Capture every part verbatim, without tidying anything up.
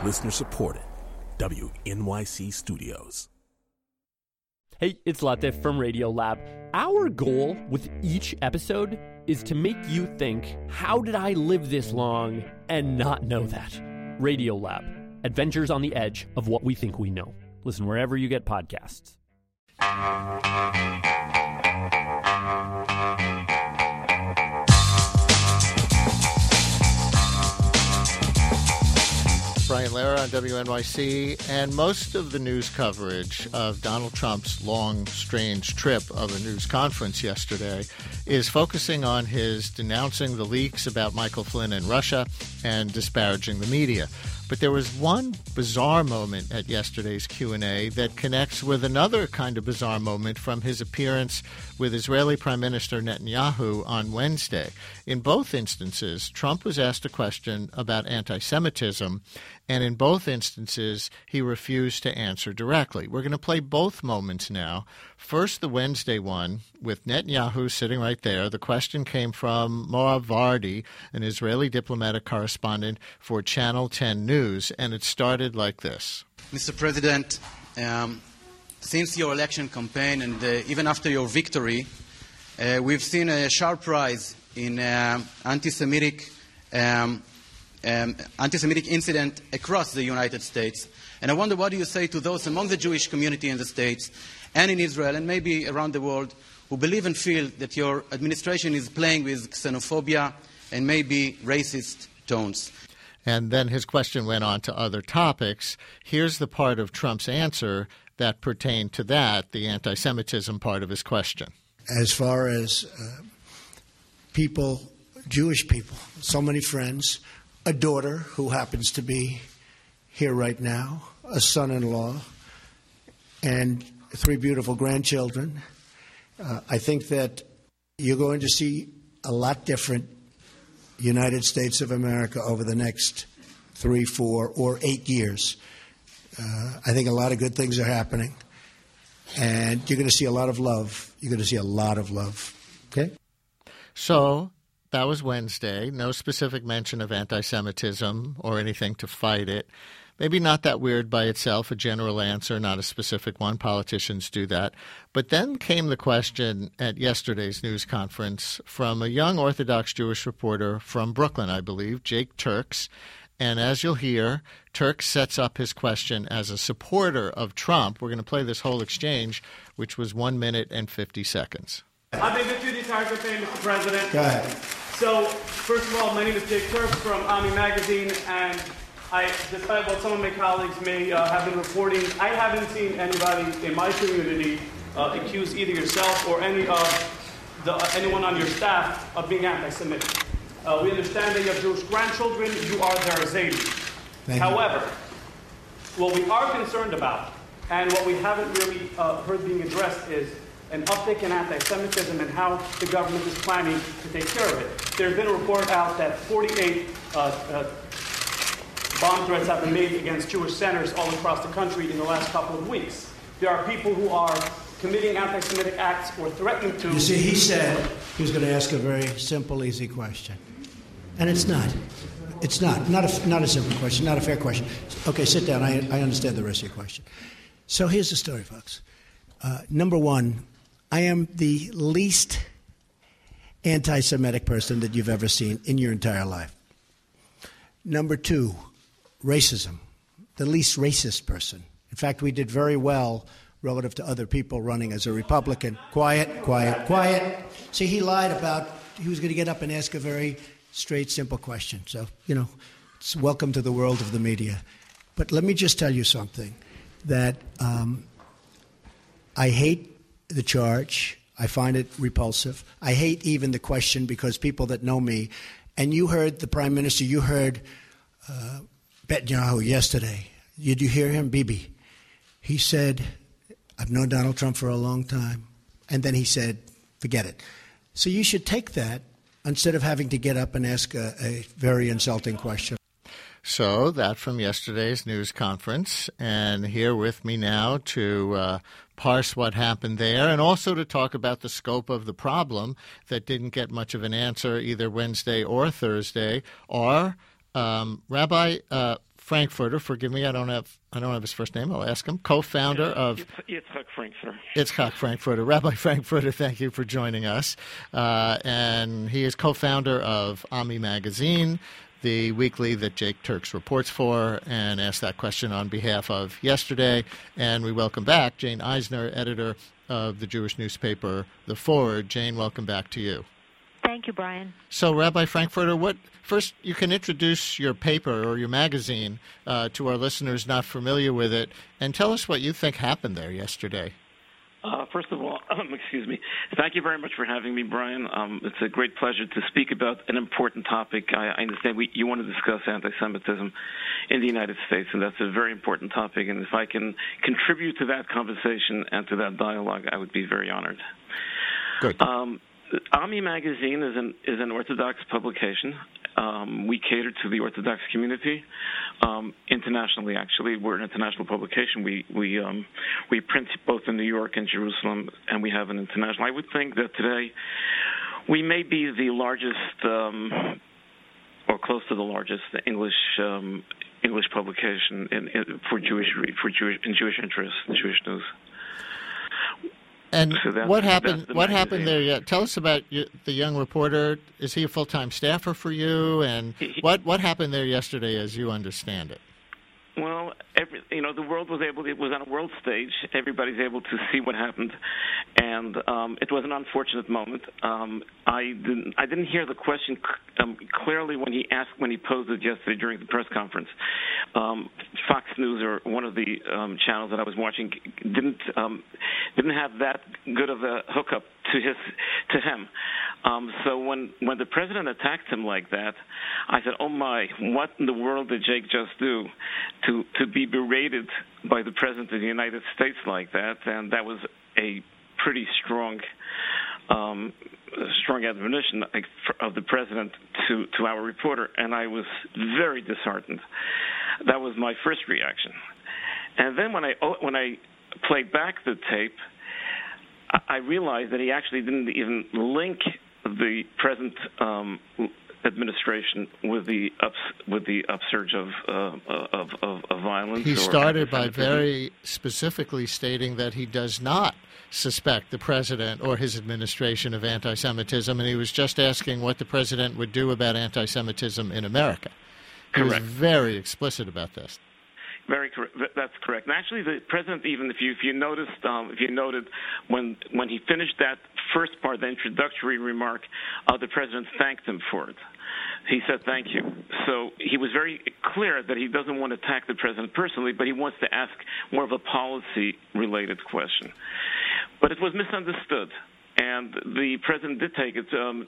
Listener supported. W N Y C Studios. Hey, it's Latif from Radiolab. Our goal with each episode is to make you think, how did I live this long and not know that? Radiolab, adventures on the edge of what we think we know. Listen wherever you get podcasts. Brian Lehrer on W N Y C, and most of the news coverage of Donald Trump's long, strange trip of a news conference yesterday is focusing on his denouncing the leaks about Michael Flynn and Russia and disparaging the media. But there was one bizarre moment at yesterday's Q and A that connects with another kind of bizarre moment from his appearance with Israeli Prime Minister Netanyahu on Wednesday. In both instances, Trump was asked a question about anti-Semitism, and in both instances, he refused to answer directly. We're going to play both moments now. First, the Wednesday one with Netanyahu sitting right there. The question came from Moav Vardi, an Israeli diplomatic correspondent for Channel ten News, and it started like this. Mister President, um, since your election campaign and uh, even after your victory, uh, we've seen a sharp rise in uh, anti-Semitic um, um, anti-Semitic incident across the United States. And I wonder, what do you say to those among the Jewish community in the States and in Israel and maybe around the world who believe and feel that your administration is playing with xenophobia and maybe racist tones? And then his question went on to other topics. Here's the part of Trump's answer that pertained to that, the anti-Semitism part of his question. As far as uh, people, Jewish people, so many friends, a daughter who happens to be here right now, a son-in-law, and three beautiful grandchildren, uh, I think that you're going to see a lot different United States of America over the next three, four, or eight years. Uh, I think a lot of good things are happening, and you're going to see a lot of love. You're going to see a lot of love. Okay? So that was Wednesday. No specific mention of anti-Semitism or anything to fight it. Maybe not that weird by itself, a general answer, not a specific one. Politicians do that. But then came the question at yesterday's news conference from a young Orthodox Jewish reporter from Brooklyn, I believe, Jake Turks. And as you'll hear, Turks sets up his question as a supporter of Trump. We're going to play this whole exchange, which was one minute and fifty seconds. I've been good through the entire campaign, Mister President. Go ahead. So, first of all, my name is Jake Turks from Ami Magazine, and I, despite what some of my colleagues may uh, have been reporting, I haven't seen anybody in my community uh, accuse either yourself or any of the, uh, anyone on your staff of being anti-Semitic. Uh, we understand that you have Jewish grandchildren. You are their Zaydi. However, what we are concerned about, and what we haven't really uh, heard being addressed, is an uptick in anti-Semitism and how the government is planning to take care of it. There's been a report out that forty-eight uh, uh, bomb threats have been made against Jewish centers all across the country in the last couple of weeks. There are people who are committing anti-Semitic acts or threatening to. You see, he said he was going to ask a very simple, easy question. And it's not. It's not. Not a, not a simple question, not a fair question. Okay, sit down. I, I understand the rest of your question. So here's the story, folks. Uh, number one, I am the least anti-Semitic person that you've ever seen in your entire life. Number two, racism, the least racist person. In fact, we did very well relative to other people running as a Republican. Quiet, quiet, quiet. See, he lied about he was going to get up and ask a very straight, simple question. So, you know, it's welcome to the world of the media. But let me just tell you something, that um, I hate the charge. I find it repulsive. I hate even the question, because people that know me, and you heard the Prime Minister, you heard uh, Netanyahu yesterday. Did you hear him? Bibi. He said, I've known Donald Trump for a long time. And then he said, forget it. So you should take that instead of having to get up and ask a, a very insulting question. So that from yesterday's news conference, and here with me now to uh, parse what happened there and also to talk about the scope of the problem that didn't get much of an answer either Wednesday or Thursday are um, Rabbi uh, Frankfurter. Forgive me, I don't have I don't have his first name. I'll ask him. Co-founder yeah, of Yitzhak Frankfurter. Yitzhak Frankfurter. Rabbi Frankfurter, thank you for joining us. Uh, and he is co-founder of Ami Magazine, the weekly that Jake Turks reports for, and asked that question on behalf of Yesterday. And we welcome back Jane Eisner, editor of the Jewish newspaper The Forward. Jane, welcome back to you. Thank you, Brian. So, Rabbi Frankfurter, what first you can introduce your paper or your magazine uh, to our listeners not familiar with it, and tell us what you think happened there yesterday. Uh, first of all, um, excuse me. Thank you very much for having me, Brian. Um, it's a great pleasure to speak about an important topic. I, I understand we, you want to discuss anti-Semitism in the United States, and that's a very important topic. And if I can contribute to that conversation and to that dialogue, I would be very honored. Good. Um, Ami Magazine is an is an Orthodox publication. Um, we cater to the Orthodox community um, internationally. Actually, we're an international publication. We we um, we print both in New York and Jerusalem, and we have an international. I would think that today we may be the largest, um, or close to the largest, English um, English publication in, in, for Jewish for Jewish in Jewish interests, Jewish news. And so that's, what happened? that's the What magazine. happened there? Yeah, tell us about you, the young reporter. Is he a full-time staffer for you? And He- what what happened there yesterday, as you understand it? Well, every, you know, the world was able. It was on a world stage. Everybody's able to see what happened, and um, it was an unfortunate moment. Um, I didn't. I didn't hear the question um, clearly when he asked when he posed it yesterday during the press conference. Um, Fox News, or one of the um, channels that I was watching, didn't um, didn't have that good of a hookup to his to him. Um, so when when the president attacked him like that, I said, "Oh my! What in the world did Jake just do to to be berated by the president of the United States like that?" And that was a pretty strong um, strong admonition of the president to to our reporter, and I was very disheartened. That was my first reaction. And then when I when I played back the tape, I realized that he actually didn't even link the present um, administration with the ups, with the upsurge of, uh, of of of violence. He or started by anti-Semitism. very specifically stating that he does not suspect the president or his administration of anti-Semitism, and he was just asking what the president would do about anti-Semitism in America. He Correct. was very explicit about this. Very correct. That's correct. And actually, the president, even if you if you noticed, um, if you noted, when when he finished that first part, the introductory remark, uh, the president thanked him for it. He said thank you. So he was very clear that he doesn't want to attack the president personally, but he wants to ask more of a policy-related question. But it was misunderstood. And the president did take it um,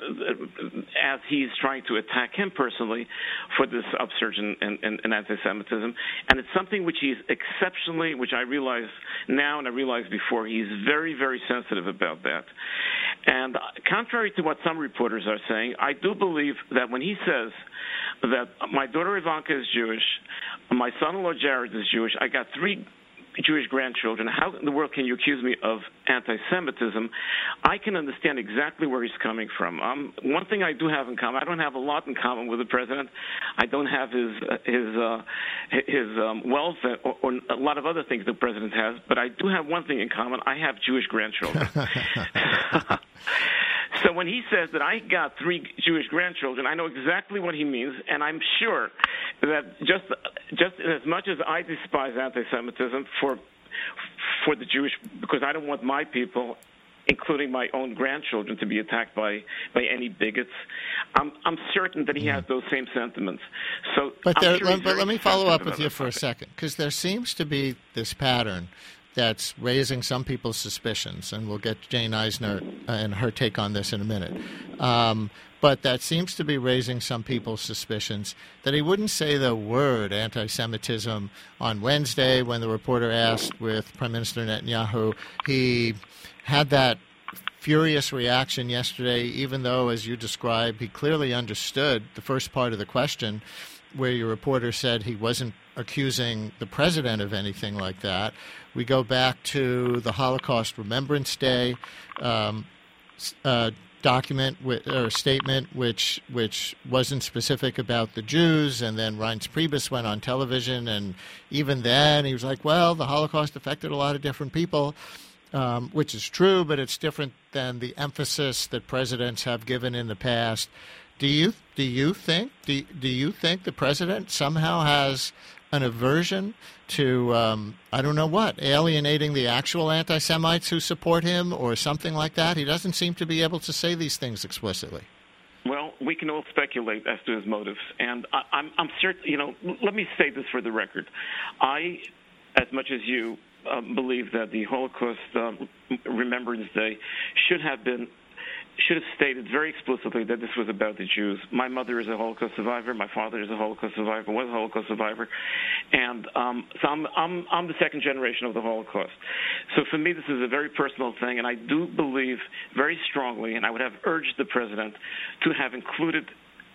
as he's trying to attack him personally for this upsurge in, in, in anti-Semitism. And it's something which he's exceptionally, which I realize now and I realized before, he's very, very sensitive about that. And contrary to what some reporters are saying, I do believe that when he says that my daughter Ivanka is Jewish, my son-in-law Jared is Jewish, I got three Jewish grandchildren, how in the world can you accuse me of anti-Semitism? I can understand exactly where he's coming from. Um, one thing I do have in common, I don't have a lot in common with the president. I don't have his uh, his uh, his um, wealth or, or a lot of other things the president has, but I do have one thing in common. I have Jewish grandchildren. So when he says that I got three Jewish grandchildren, I know exactly what he means, and I'm sure that just just as much as I despise anti-Semitism for for the Jewish, because I don't want my people, including my own grandchildren, to be attacked by, by any bigots, I'm I'm certain that he has those same sentiments. So, But, I'm there, sure let, he's but very let me follow up sensitive with about you that for a topic. second, because there seems to be this pattern that's raising some people's suspicions, and we'll get Jane Eisner and her take on this in a minute. Um, but that seems to be raising some people's suspicions that he wouldn't say the word anti-Semitism on Wednesday when the reporter asked with Prime Minister Netanyahu. He had that furious reaction yesterday, even though, as you described, he clearly understood the first part of the question where your reporter said he wasn't accusing the president of anything like that. We go back to the Holocaust Remembrance Day. Um, uh, document or statement which which wasn't specific about the Jews, and then Reince Priebus went on television, and even then he was like, well, the Holocaust affected a lot of different people, um, which is true, but it's different than the emphasis that presidents have given in the past. Do you do you think do, do you think the president somehow has an aversion to, um, I don't know what, alienating the actual anti-Semites who support him or something like that? He doesn't seem to be able to say these things explicitly. Well, we can all speculate as to his motives, and I, I'm, I'm certain, you know, let me say this for the record. I, as much as you, um, believe that the Holocaust um, Remembrance Day should have been should have stated very explicitly that this was about the Jews. My mother is a Holocaust survivor. My father is a Holocaust survivor, was a Holocaust survivor. And um, so I'm, I'm, I'm the second generation of the Holocaust. So for me, this is a very personal thing, and I do believe very strongly, and I would have urged the president to have included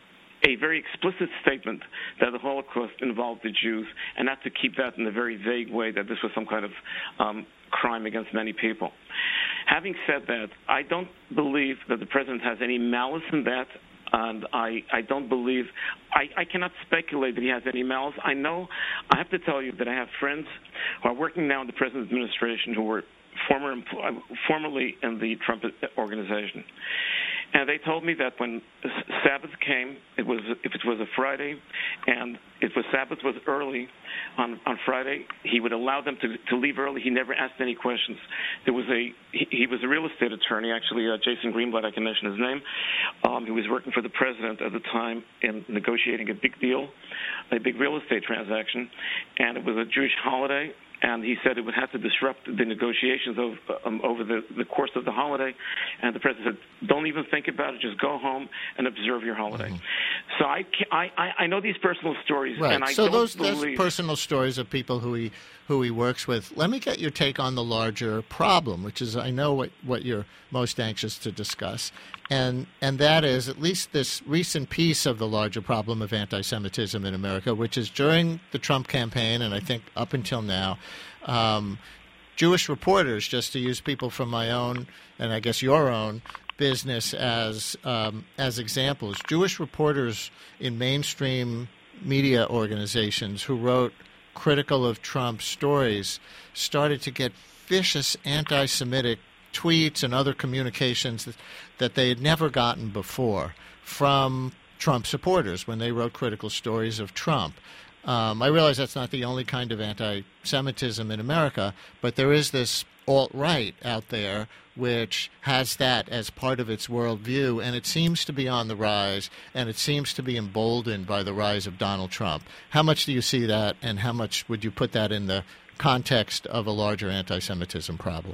a very explicit statement that the Holocaust involved the Jews, and not to keep that in a very vague way that this was some kind of um, crime against many people. Having said that, I don't believe that the president has any malice in that, and I, I don't believe, I, I cannot speculate that he has any malice. I know, I have to tell you that I have friends who are working now in the president's administration who were former, formerly in the Trump organization. And they told me that when Sabbath came, it was if it was a Friday, and if the Sabbath was early on, on Friday, he would allow them to, to leave early. He never asked any questions. There was a he, he was a real estate attorney, actually, uh, Jason Greenblatt, I can mention his name. Um, he was working for the president at the time in negotiating a big deal, a big real estate transaction, and it was a Jewish holiday. And he said it would have to disrupt the negotiations of, um, over the, the course of the holiday. And the president said, don't even think about it. Just go home and observe your holiday. Mm-hmm. So I, I, I know these personal stories. Right. And I so don't those, believe... those personal stories of people who he, who he works with. Let me get your take on the larger problem, which is I know what, what you're most anxious to discuss. And and that is at least this recent piece of the larger problem of anti-Semitism in America, which is during the Trump campaign, and I think up until now, um, Jewish reporters, just to use people from my own and I guess your own business as um, as examples, Jewish reporters in mainstream media organizations who wrote critical of Trump's stories started to get vicious anti-Semitic tweets and other communications that, that they had never gotten before from Trump supporters when they wrote critical stories of Trump. Um, I realize that's not the only kind of anti-Semitism in America, but there is this alt-right out there which has that as part of its worldview, and it seems to be on the rise, and it seems to be emboldened by the rise of Donald Trump. How much do you see that, and how much would you put that in the context of a larger anti-Semitism problem?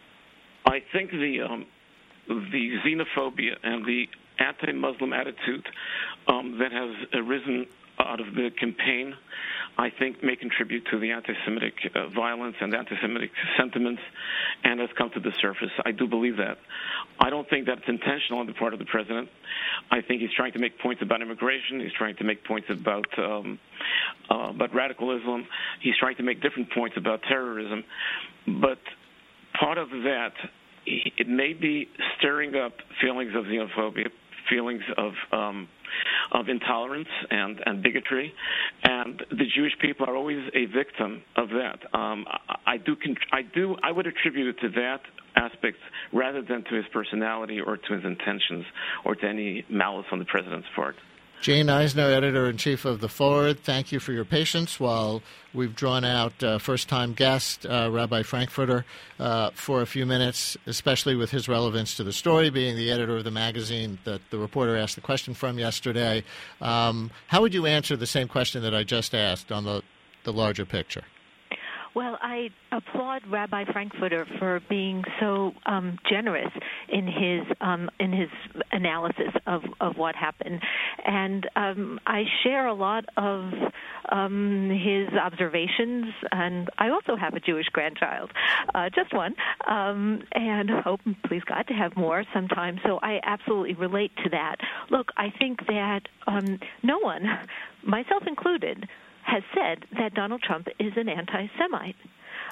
I think the um, the xenophobia and the anti-Muslim attitude um, that has arisen out of the campaign, I think, may contribute to the anti-Semitic uh, violence and anti-Semitic sentiments, and has come to the surface. I do believe that. I don't think that's intentional on the part of the president. I think he's trying to make points about immigration. He's trying to make points about um, uh, about radicalism. He's trying to make different points about terrorism, but part of that, it may be stirring up feelings of xenophobia, feelings of um, of intolerance and, and bigotry, and the Jewish people are always a victim of that. Um, I, I do, I do, I would attribute it to that aspect rather than to his personality or to his intentions or to any malice on the president's part. Jane Eisner, editor-in-chief of The Forward, thank you for your patience while we've drawn out uh, first-time guest, uh, Rabbi Frankfurter, uh, for a few minutes, especially with his relevance to the story, being the editor of the magazine that the reporter asked the question from yesterday. Um, how would you answer the same question that I just asked on the, the larger picture? Well, I applaud Rabbi Frankfurter for being so um, generous in his um, in his analysis of, of what happened, and um, I share a lot of um, his observations. And I also have a Jewish grandchild, uh, just one, um, and hope, please God, to have more sometime. So I absolutely relate to that. Look, I think that um, no one, myself included, has said that Donald Trump is an anti-Semite.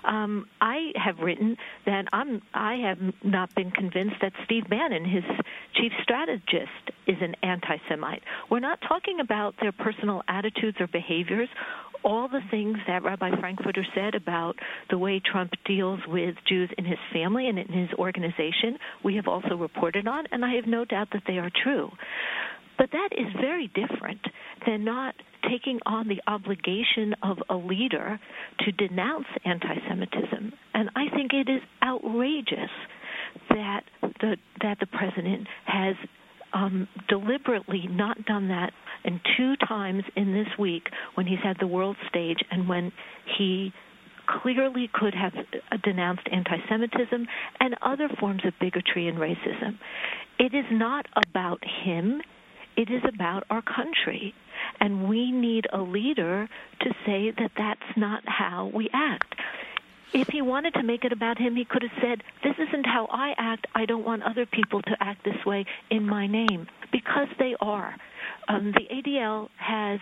Um, I have written that I'm, I have not been convinced that Steve Bannon, his chief strategist, is an anti-Semite. We're not talking about their personal attitudes or behaviors. All the things that Rabbi Frankfurter said about the way Trump deals with Jews in his family and in his organization, we have also reported on, and I have no doubt that they are true. But that is very different than not taking on the obligation of a leader to denounce anti-Semitism. And I think it is outrageous that the that the president has um, deliberately not done that in two times in this week when he's had the world stage and when he clearly could have denounced anti-Semitism and other forms of bigotry and racism. It is not about him. It is about our country, and we need a leader to say that that's not how we act. If he wanted to make it about him, he could have said, this isn't how I act. I don't want other people to act this way in my name, because they are. Um, the A D L has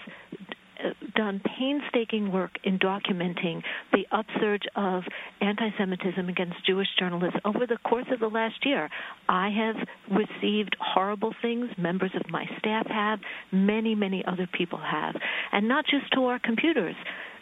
done painstaking work in documenting the upsurge of anti-Semitism against Jewish journalists over the course of the last year. I have received horrible things. Members of my staff have. Many, many other people have. And not just to our computers,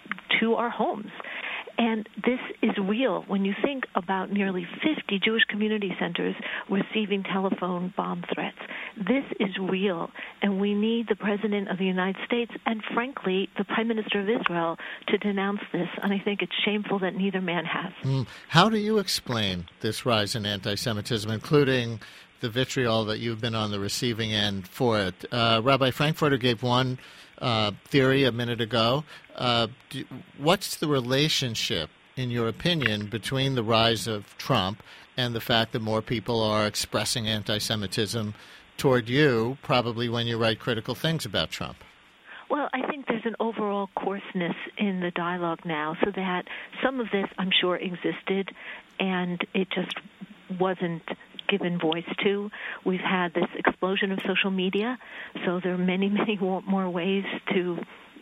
to our homes. And this is real. When you think about nearly fifty Jewish community centers receiving telephone bomb threats, this is real. And we need the President of the United States and, frankly, the Prime Minister of Israel to denounce this. And I think it's shameful that neither man has. Mm. How do you explain this rise in anti-Semitism, including the vitriol that you've been on the receiving end for it? Uh, Rabbi Frankfurter gave one Uh, theory a minute ago. Uh, do, what's the relationship, in your opinion, between the rise of Trump and the fact that more people are expressing anti-Semitism toward you, probably when you write critical things about Trump? Well, I think there's an overall coarseness in the dialogue now, so that some of this, I'm sure, existed, and it just wasn't given voice to. We've had this explosion of social media, so there are many, many more ways to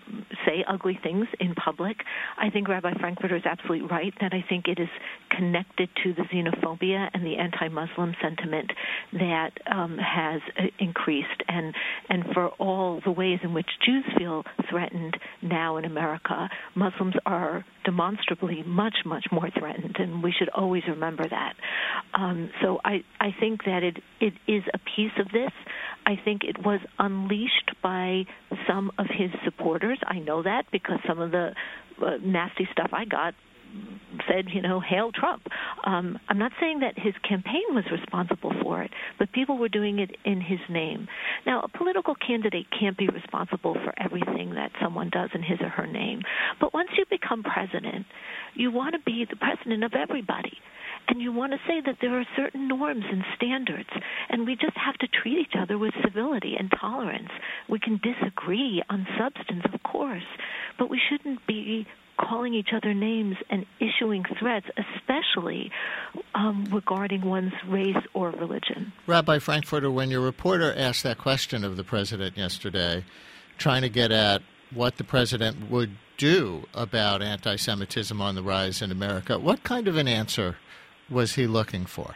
say ugly things in public. I think Rabbi Frankfurter is absolutely right that I think it is connected to the xenophobia and the anti-Muslim sentiment that um, has uh, increased. And, and for all the ways in which Jews feel threatened now in America, Muslims are demonstrably much, much more threatened, and we should always remember that. Um, so I, I think that it, it is a piece of this. I think it was unleashed by some of his supporters. I know that because some of the uh, nasty stuff I got said, you know, hail Trump. Um, I'm not saying that his campaign was responsible for it, but people were doing it in his name. Now, a political candidate can't be responsible for everything that someone does in his or her name. But once you become president, you want to be the president of everybody. And you want to say that there are certain norms and standards, and we just have to treat each other with civility and tolerance. We can disagree on substance, of course, but we shouldn't be calling each other names and issuing threats, especially um, regarding one's race or religion. Rabbi Frankfurter, when your reporter asked that question of the president yesterday, trying to get at what the president would do about anti-Semitism on the rise in America, what kind of an answer was he looking for?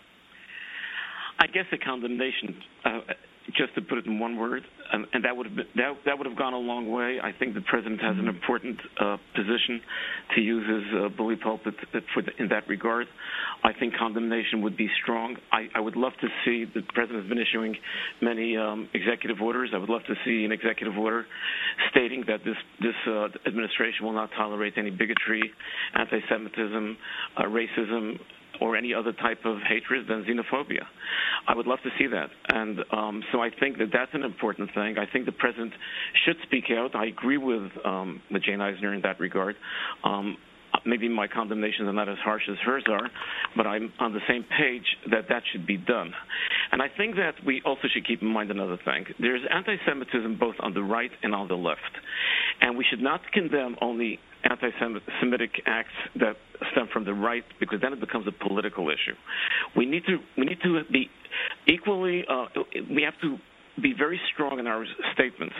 I guess a condemnation, uh, just to put it in one word, um, and that would have been, that, that would have gone a long way. I think the president has an important uh, position to use his uh, bully pulpit for the, in that regard. I think condemnation would be strong. I, I would love to see the president has been issuing many um, executive orders. I would love to see an executive order stating that this this uh, administration will not tolerate any bigotry, anti-Semitism, uh, racism, or any other type of hatred than xenophobia. I would love to see that. And um, so I think that that's an important thing. I think the president should speak out. I agree with, um, with Jane Eisner in that regard. Um, maybe my condemnations are not as harsh as hers are, but I'm on the same page that that should be done. And I think that we also should keep in mind another thing. There's anti-Semitism both on the right and on the left. And we should not condemn only anti-Semitic acts that stem from the right, because then it becomes a political issue. We need to we need to be equally. Uh, we have to be very strong in our statements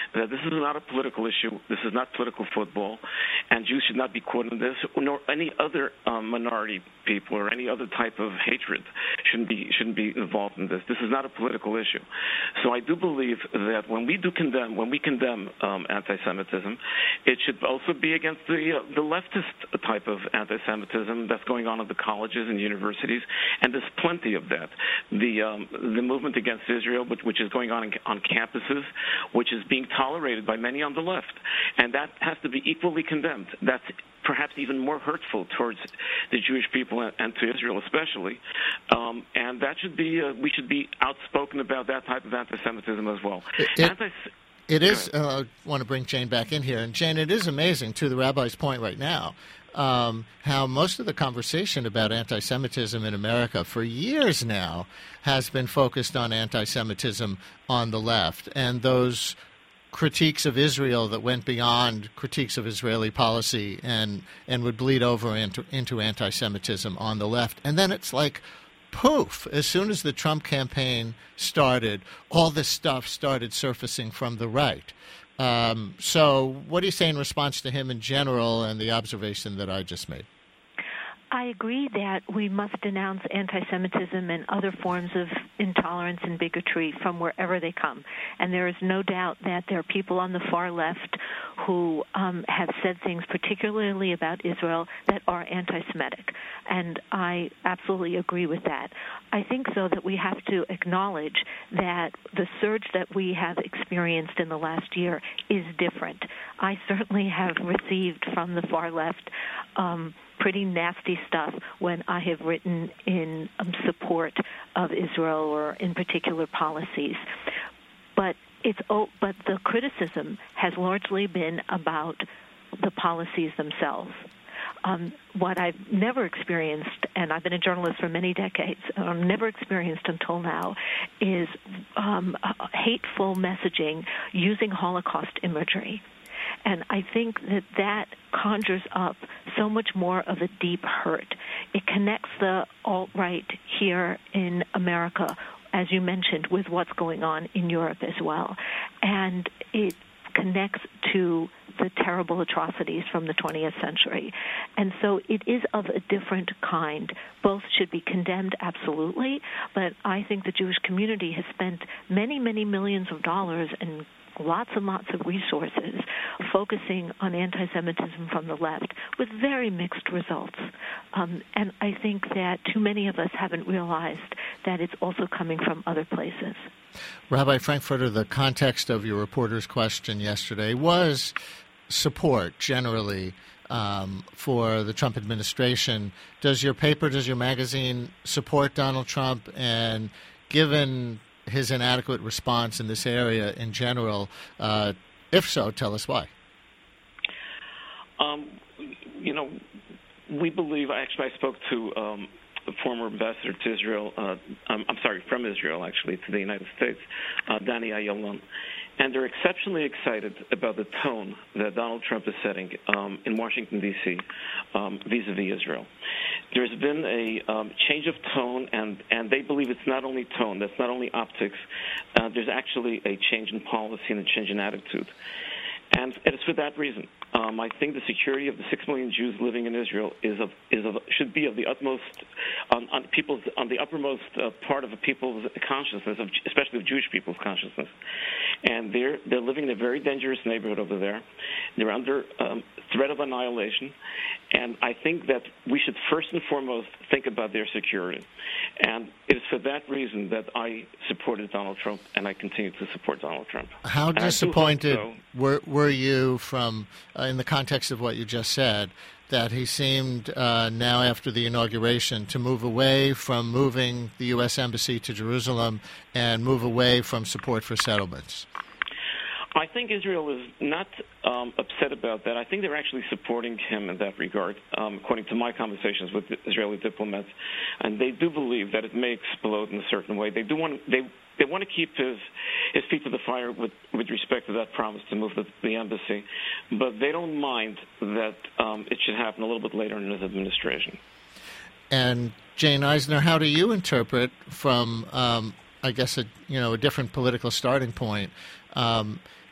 that this is not a political issue. This is not political football, and Jews should not be quoted in this, nor any other um, minority people or any other type of hatred shouldn't be shouldn't be involved in this. This is not a political issue. So I do believe that when we do condemn, when we condemn um, anti-Semitism, it should also be against the uh, the leftist type of anti-Semitism that's going on at the colleges and universities, and there's plenty of that. The um, the movement against Israel, which, which is going on in, on campuses, which is being tolerated by many on the left, and that has to be equally condemned. That's perhaps even more hurtful towards the Jewish people and, and to Israel especially, um, and that should be uh, we should be outspoken about that type of anti-Semitism as well. It, Anti- it is. Uh, I want to bring Jane back in here, and Jane, it is amazing to the rabbi's point right now. Um, how most of the conversation about anti-Semitism in America for years now has been focused on anti-Semitism on the left, and those critiques of Israel that went beyond critiques of Israeli policy and, and would bleed over into, into anti-Semitism on the left. And then it's like, poof, as soon as the Trump campaign started, all this stuff started surfacing from the right. Um, so what do you say in response to him in general and the observation that I just made? I agree that we must denounce anti-Semitism and other forms of intolerance and bigotry from wherever they come. And there is no doubt that there are people on the far left who um, have said things, particularly about Israel, that are anti-Semitic. And I absolutely agree with that. I think, though, that we have to acknowledge that the surge that we have experienced in the last year is different. I certainly have received from the far left um, pretty nasty stuff when I have written in um, support of Israel or in particular policies. But it's oh, but the criticism has largely been about the policies themselves. Um, what I've never experienced, and I've been a journalist for many decades, and I've never experienced until now, is um, hateful messaging using Holocaust imagery. And I think that that conjures up so much more of a deep hurt. It connects the alt-right here in America, as you mentioned, with what's going on in Europe as well. And it connects to the terrible atrocities from the twentieth century. And so it is of a different kind. Both should be condemned, absolutely, but I think the Jewish community has spent many, many millions of dollars and lots and lots of resources focusing on anti-Semitism from the left with very mixed results. Um, and I think that too many of us haven't realized that it's also coming from other places. Rabbi Frankfurter, the context of your reporter's question yesterday was support generally um, for the Trump administration. Does your paper, does your magazine support Donald Trump? And given his inadequate response in this area in general, uh, if so, tell us why. Um, you know, we believe, actually I spoke to um, the former ambassador to Israel, uh, I'm, I'm sorry, from Israel actually, to the United States, uh, Danny Ayalon, and they're exceptionally excited about the tone that Donald Trump is setting um, in Washington, D C, um, vis-a-vis Israel. There's been a um, change of tone, and, and they believe it's not only tone, that's not only optics. Uh, there's actually a change in policy and a change in attitude. And it is for that reason. Um, I think the security of the six million Jews living in Israel is of, is of, should be of the utmost, on, on people's, on the uppermost uh, part of the people's consciousness, of, especially of Jewish people's consciousness. And they're they're living in a very dangerous neighborhood over there. They're under um, threat of annihilation. And I think that we should first and foremost think about their security. And it is for that reason that I supported Donald Trump, and I continue to support Donald Trump. How and disappointed so. were, were you from, uh, in the context of what you just said, that he seemed uh, now after the inauguration to move away from moving the U S Embassy to Jerusalem and move away from support for settlements? I think Israel is not um, upset about that. I think they're actually supporting him in that regard, um, according to my conversations with Israeli diplomats. And they do believe that it may explode in a certain way. They do want they they want to keep his his feet to the fire with, with respect to that promise to move the, the embassy, but they don't mind that um, it should happen a little bit later in his administration. And Jane Eisner, how do you interpret from, um, I guess, a you know a different political starting point, um,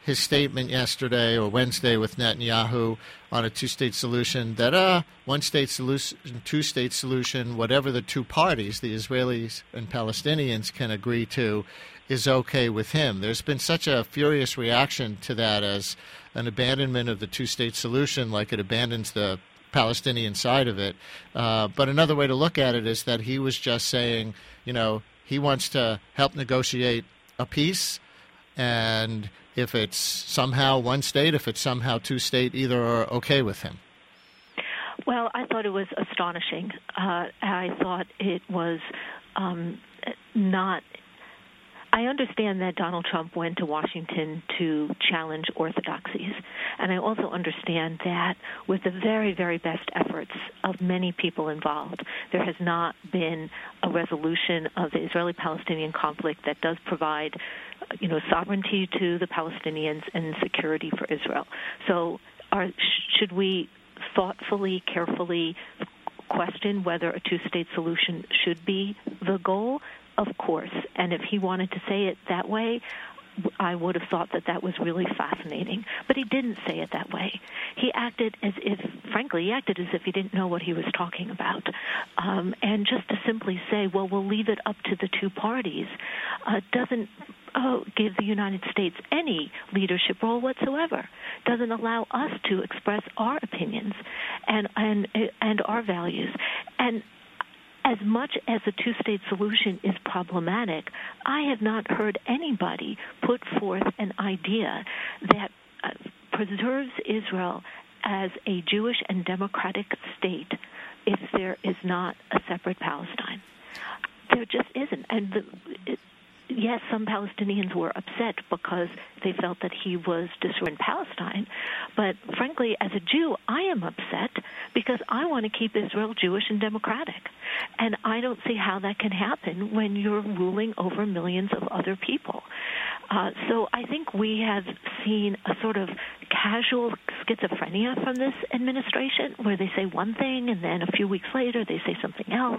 his statement yesterday or Wednesday with Netanyahu on a two-state solution that uh, one-state solution, two-state solution, whatever the two parties, the Israelis and Palestinians, can agree to, is okay with him. There's been such a furious reaction to that as an abandonment of the two-state solution, like it abandons the Palestinian side of it. Uh, but another way to look at it is that he was just saying, you know, he wants to help negotiate a peace, and if it's somehow one state, if it's somehow two state, either are okay with him. Well, I thought it was astonishing. Uh, I thought it was um, not... I understand that Donald Trump went to Washington to challenge orthodoxies, and I also understand that with the very, very best efforts of many people involved, there has not been a resolution of the Israeli-Palestinian conflict that does provide, you know, sovereignty to the Palestinians and security for Israel. So are, should we thoughtfully, carefully question whether a two-state solution should be the goal? Of course, and if he wanted to say it that way, I would have thought that that was really fascinating. But he didn't say it that way. He acted as if, frankly, he acted as if he didn't know what he was talking about. Um, and just to simply say, well, we'll leave it up to the two parties, uh, doesn't uh, give the United States any leadership role whatsoever, doesn't allow us to express our opinions and and and our values. And as much as a two-state solution is problematic, I have not heard anybody put forth an idea that uh, preserves Israel as a Jewish and democratic state if there is not a separate Palestine. There just isn't. And the, it, yes, some Palestinians were upset because they felt that he was destroying Palestine. But frankly, as a Jew, I am upset because I want to keep Israel Jewish and democratic. And I don't see how that can happen when you're ruling over millions of other people. Uh, so I think we have seen a sort of casual schizophrenia from this administration where they say one thing and then a few weeks later they say something else.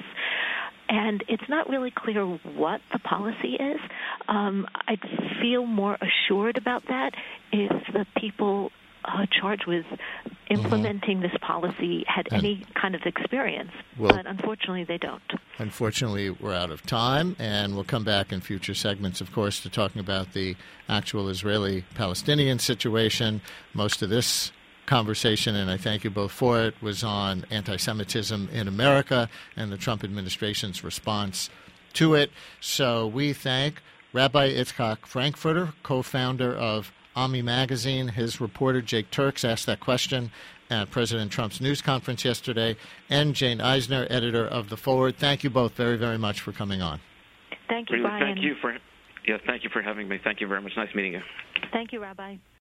And it's not really clear what the policy is. Um, I'd feel more assured about that if the people uh, charged with implementing mm-hmm. this policy had and any kind of experience. Well, but unfortunately, they don't. Unfortunately, we're out of time, and we'll come back in future segments, of course, to talking about the actual Israeli-Palestinian situation. Most of this conversation, and I thank you both for it, was on anti-Semitism in America and the Trump administration's response to it. So we thank Rabbi Itzhak Frankfurter, co-founder of Ami Magazine. His reporter, Jake Turks, asked that question at President Trump's news conference yesterday, and Jane Eisner, editor of The Forward. Thank you both very, very much for coming on. Thank you, really, Brian. Thank you for, yes, thank you for having me. Thank you very much. Nice meeting you. Thank you, Rabbi.